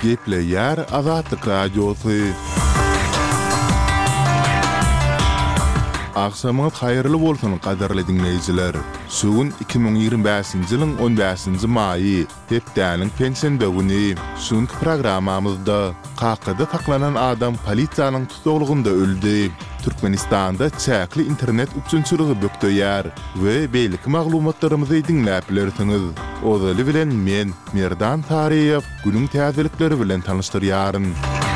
Gepleýär Azatlyk Radiosu. Akşamyňyz haýyrly bolsun gaderli dinleýijiler. Sugun 2025-nji ýylyň 15-nji maýy, hepdäniň pensiýa güni. Şuňky programmamyzda Kakada taklanan adam polisiýanyň tutuklygynda öldü. Türkmenistanda çäkli internet üçünçüligi bökdüýär we beýlik maglumatlarymyzy dinläp bilersiňiz. Ozaly bilen men Merdan Tariýew günüň täzelikleri bilen tanışdyrýaryn.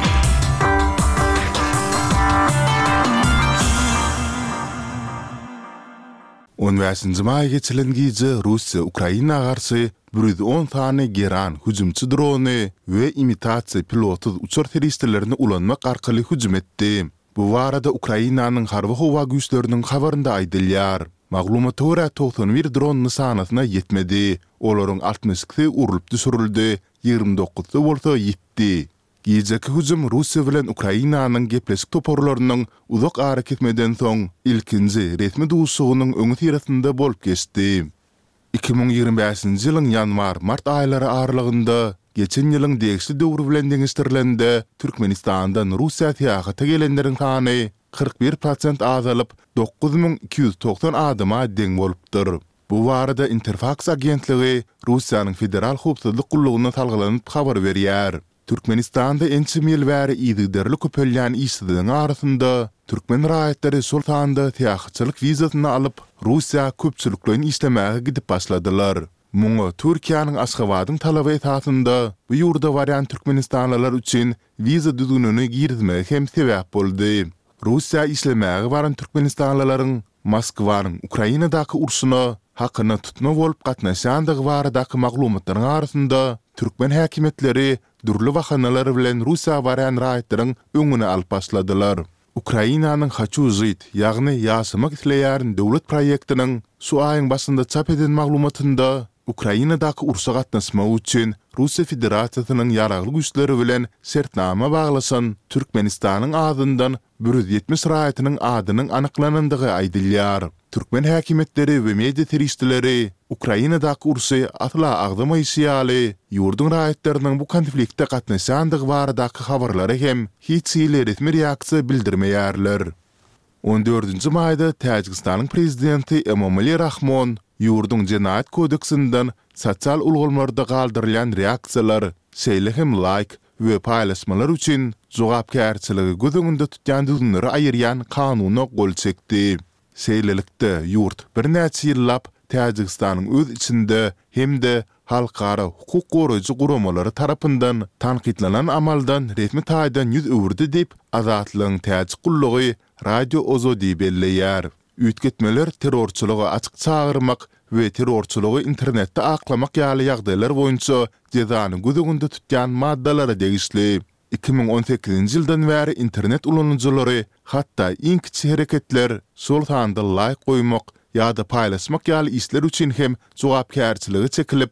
15-nji maý geçilen gije Russiýa Ukraina garşy 110 tane geran hüjümçy drony we imitasiýa pilotsuz uçur terroristlerini ulanmak arkaly hüjüm etdi. Bu barada Ukrainanyň harby howa güýçleriniň habarynda aýdylýar. Maglumata görä 91 dron nysanasyna ýetmedi. Olaryň 60-sy urulyp düşürildi, 29-sy bolsa ýetdi. Gijeki hüjüm Russiýa bilen Ukrainanyň gepleşik toporlarynyň uzak ara ketmeden soň ilkinji resmi duşugynyň öňü tirasynda bolup geçdi. 2025-nji ýylyň ýanwar-mart aýlary aralygynda geçen ýylyň degişli döwrü bilen deňişdirilende Türkmenistandan Russiýa täýäkata gelenleriň sany 41% azalyp 9290 adama deň bolupdyr. Bu barada Interfax agentligi Russiýanyň federal howpsuzlyk gullugyna salgylanyp habar berýär. Türkmenistanda ençi mil bäri ýygyderli köpelýän işçilerin arasynda türkmen raýatlary sultanda täýäkçylyk wizasyny alyp Russiýa köpçüliklerini işlemäge gidip başladylar. Muňa Türkiýanyň Aşgabatyň talaby esasynda bu ýurda barýan türkmenistanlylar üçin wiza düzgününi girizmegi hem sebäp boldy. Russiýa işlemäge baran türkmenistanlylaryň Moskwanyň Ukrainadaky urşuny hakyna tutma bolup gatnaşandygy baradaky maglumatlaryň arasynda türkmen häkimetleri dürli wahanalar bilen Russiýa barýan raýatlaryň öňüne alyp başladylar. Ukrainanyň Haçuzit, ýagny ýaşamak isleýän döwlet proýektiniň şu aýyň başynda çap eden maglumatynda Ukrainadaky urşa gatnaşmak üçin Russiýa Federasiýasynyň ýaragly güýçleri bilen sertnama baglasan Türkmenistanyň adyndan 170 raýatynyň adynyň anyklanandygy aýdylýar. Türkmen häkimetleri we media terroristleri Ukrainadaky urşy atla agdamaýşýaly ýurdun raýatlarynyň bu konfliktde gatnaşandygy baradaky habarlary hem hiç resmi reaksiýa bildirmeýärler. 14-nji maýda Täjikistanyň prezidenti Emomali Rahmon ýurdun Jenaýat kodeksinden sosial ulgamlarda galdyrylan reaksiýalar, şeýle hem like we paýlaşmalar üçin jogapkärçiligi gözüňünde tutýan düzünleri aýyrýan kanuny gol çekdi. Şeýlelikde ýurt bir näçe ýyllap Täjikistanyň öz içinde hemde halkara hukuk goraýjy guramalary tarapyndan tanqidlanan amaldan resmi taýdan ýüz öwürdi diýip Azatlygyň täjik gullugy Radio Ozodi belleýär. Üýtgetmeler terrorçylyga açyk çağırmak we terrorçylygy internetde aklamak ýaly ýagdaýlar boýunça jezany gözüňde tutýan maddalara degişli. 2018-nji ýyldan bäri internet ulanjylary hatda iň kiçik hereketler şol sanda like goýmak ýa-da paýlaşmak ýaly işler üçin hem jogapkärçiligi çekilip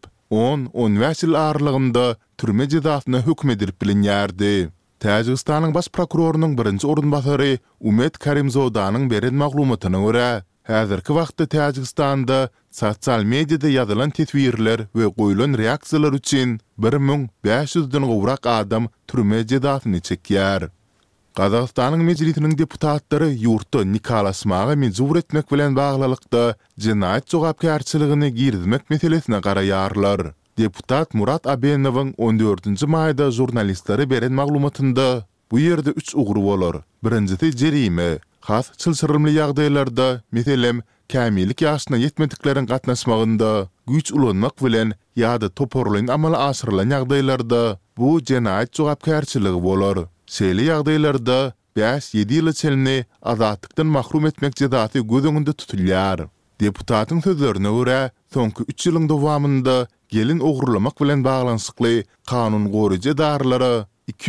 10-15 ýyl aralygynda türme jezasyna hökm edilip bilinýärdi. Täjikistanyň baş prokurorunyň birinji orunbasary Umet Karimzodanyň beren maglumatyna görä, häzirki wagtda Täjikistanda sosial mediada ýazylan teswirler we goýulan reaksiýalar üçin 1500-den gowrak adam türme jezasyny çekýär. Gazagystanyň mejlisiniň deputatlary ýurtda nikalaşmaga mejbur etmek bilen baglykda jenaýat jogapkärçiligini girizmek meselesine garaýarlar. Deputat Murat Abenowyň 14-nji maýda jurnalistlere beren maglumatynda bu ýerde 3 ugry bolar. Birinjisi jerime, has çylçyrymly ýagdaýlarda, meselem kämillik ýaşyna ýetmediklerin gatnaşmagynda güýç ulanmak bilen ýa-da toporlaýan amala aşyrylan ýagdaýlarda bu jenaýat jogapkärçiligi bolar. Şeýle ýagdaýlarda 5-7 ýyl içinde azatlykdan mahrum etmek jezasy gözüňde tutulýar. Deputatyň sözlerine görä, soňky 3 ýylyň dowamında gelin ogurlamak bilen baglanşykly kanun goraýjy darlary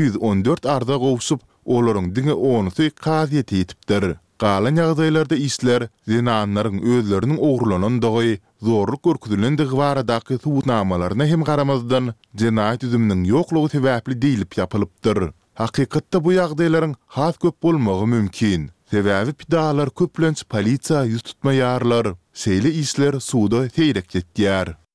214 arda gowşup, olaryň diňe 10-sy kaziýet etipdir. Galan ýagdaýlarda işler zinanlaryň özleriniň ogurlanandygy, zorluk görküzülendigi baradaky subutnamalaryna hem garamazdan jenaýat üzüminiň ýoklugy sebäpli diýilip ýapylypdyr. Hakykatda bu ýagdaýlaryň has köp bolmagy mümkin. Sebäbi pidalar köplenç polisiýa ýüz tutmaýarlar. Şeýle işler suwda seýrek ýetýär.